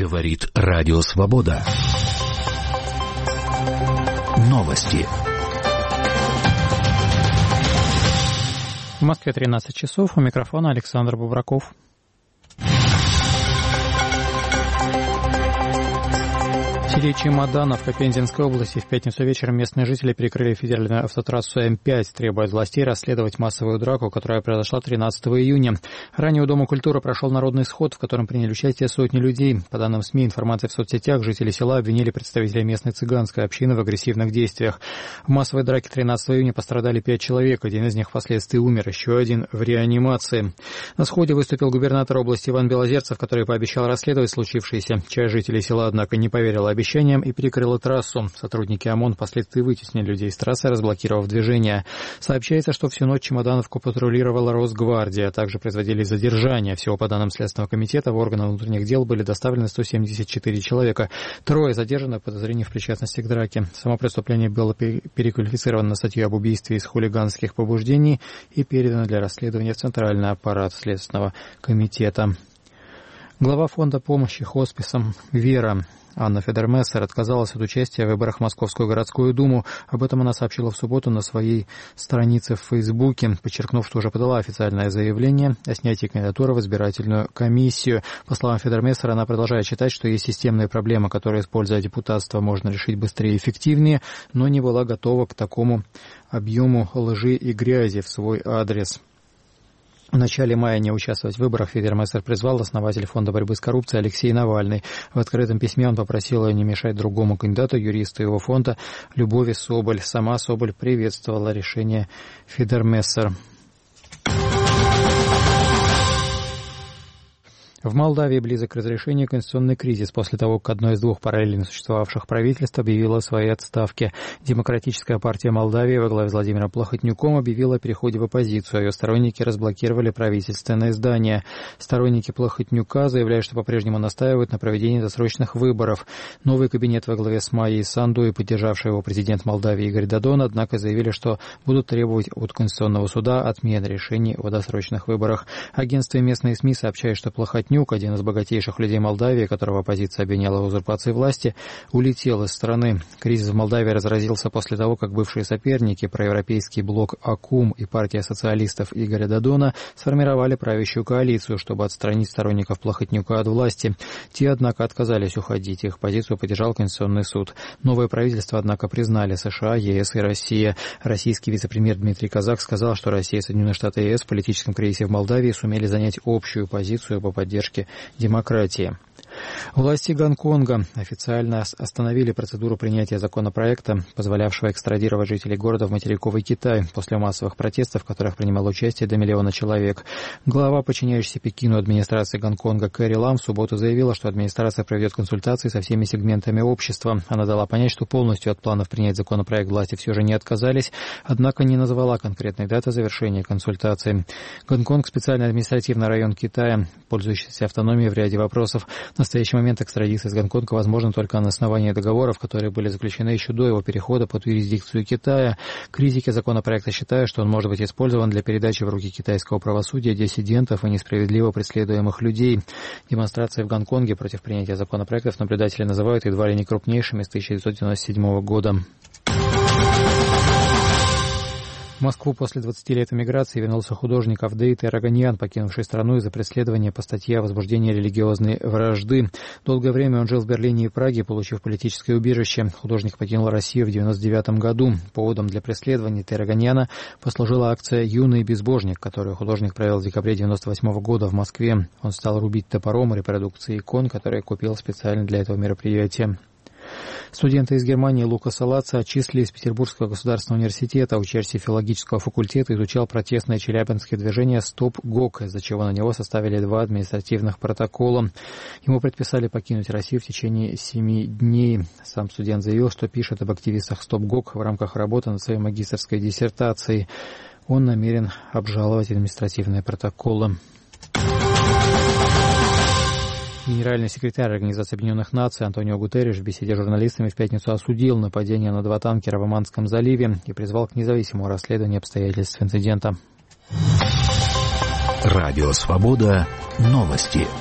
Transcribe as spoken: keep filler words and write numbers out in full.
Говорит Радио Свобода. Новости. В Москве тринадцать часов. У микрофона Александр Бубраков. В селе Чемоданов Пензенской области в пятницу вечером местные жители перекрыли федеральную автотрассу Эм пять, требуя от властей расследовать массовую драку, которая произошла тринадцатого июня. Ранее у Дома культуры прошел народный сход, в котором приняли участие сотни людей. По данным СМИ, информации в соцсетях, жители села обвинили представителей местной цыганской общины в агрессивных действиях. В массовой драке тринадцатого июня пострадали пять человек, один из них впоследствии умер, еще один в реанимации. На сходе выступил губернатор области Иван Белозерцев, который пообещал расследовать случившееся. Часть жителей села, однако, не поверила обещаниям и перекрыла трассу. Сотрудники ОМОН впоследствии вытеснили людей с трассы, разблокировав движение. Сообщается, что всю ночь Чемодановку патрулировала Росгвардия, а также производились задержания. Всего, по данным Следственного комитета, в органы внутренних дел были доставлены сто семьдесят четыре человека. Трое задержаны по подозрению в причастности к драке. Само преступление было переквалифицировано на статью об убийстве из хулиганских побуждений и передано для расследования в Центральный аппарат Следственного комитета. Глава фонда помощи хосписам «Вера» Анна Федермессер отказалась от участия в выборах в Московскую городскую думу. Об этом она сообщила в субботу на своей странице в Фейсбуке, подчеркнув, что уже подала официальное заявление о снятии кандидатуры в избирательную комиссию. По словам Федермессер, она продолжает считать, что есть системные проблемы, которые, используя депутатство, можно решить быстрее и эффективнее, но не была готова к такому объему лжи и грязи в свой адрес. В начале мая не участвовать в выборах Федермессер призвал основатель фонда борьбы с коррупцией Алексей Навальный. В открытом письме он попросил ее не мешать другому кандидату, юристу его фонда Любови Соболь. Сама Соболь приветствовала решение Федермессер. В Молдавии близок к разрешению конституционный кризис после того, как одно из двух параллельно существовавших правительств объявило о своей отставке. Демократическая партия Молдавии во главе с Владимиром Плохотнюком объявила о переходе в оппозицию, а ее сторонники разблокировали правительственное здание. Сторонники Плохотнюка заявляют, что по-прежнему настаивают на проведении досрочных выборов. Новый кабинет во главе с Майей Санду и поддержавший его президент Молдавии Игорь Додон, однако, заявили, что будут требовать от Конституционного суда отмены решений о досрочных выборах. Агентство и местные СМИ сообщают, что Плохотнюк, один из богатейших людей Молдавии, которого оппозиция обвиняла в узурпации власти, улетел из страны. Кризис в Молдавии разразился после того, как бывшие соперники, проевропейский блок АКУМ и партия социалистов Игоря Додона, сформировали правящую коалицию, чтобы отстранить сторонников Плохотнюка от власти. Те, однако, отказались уходить. Их позицию поддержал Конституционный суд. Новое правительство, однако, признали США, ЕС и Россия. Российский вице-премьер Дмитрий Казак сказал, что Россия и Соединенные Штаты и ЕС в политическом кризисе в Молдавии сумели занять общую позицию по поддержке демократии. Власти Гонконга официально остановили процедуру принятия законопроекта, позволявшего экстрадировать жителей города в материковый Китай после массовых протестов, в которых принимало участие до миллиона человек. Глава, подчиняющаяся Пекину администрации Гонконга Кэрри Лам, в субботу заявила, что администрация проведет консультации со всеми сегментами общества. Она дала понять, что полностью от планов принять законопроект власти все же не отказались, однако не назвала конкретной даты завершения консультаций. Гонконг – специальный административный район Китая, пользующийся автономией в ряде вопросов. В настоящий момент экстрадиция из Гонконга возможна только на основании договоров, которые были заключены еще до его перехода под юрисдикцию Китая. Критики законопроекта считают, что он может быть использован для передачи в руки китайского правосудия диссидентов и несправедливо преследуемых людей. Демонстрации в Гонконге против принятия законопроектов наблюдатели называют едва ли не крупнейшими с тысяча девятьсот девяносто седьмого года. В Москву после двадцати лет эмиграции вернулся художник Авдей Тераганьян, покинувший страну из-за преследования по статье о возбуждении религиозной вражды. Долгое время он жил в Берлине и Праге, получив политическое убежище. Художник покинул Россию в девяносто девятом году. Поводом для преследования Тераганьяна послужила акция «Юный безбожник», которую художник провел в декабре девяносто восьмого года в Москве. Он стал рубить топором репродукции икон, которые купил специально для этого мероприятия. Студенты из Германии Лукаса Лаца отчислили из Петербургского государственного университета. Учащийся филологического факультета изучал протестное челябинское движение «Стоп ГОК», из-за чего на него составили два административных протокола. Ему предписали покинуть Россию в течение семи дней. Сам студент заявил, что пишет об активистах «Стоп ГОК» в рамках работы над своей магистерской диссертацией. Он намерен обжаловать административные протоколы. Генеральный секретарь Организации Объединенных Наций Антонио Гутерриш в беседе с журналистами в пятницу осудил нападение на два танкера в Оманском заливе и призвал к независимому расследованию обстоятельств инцидента. Радио Свобода. Новости.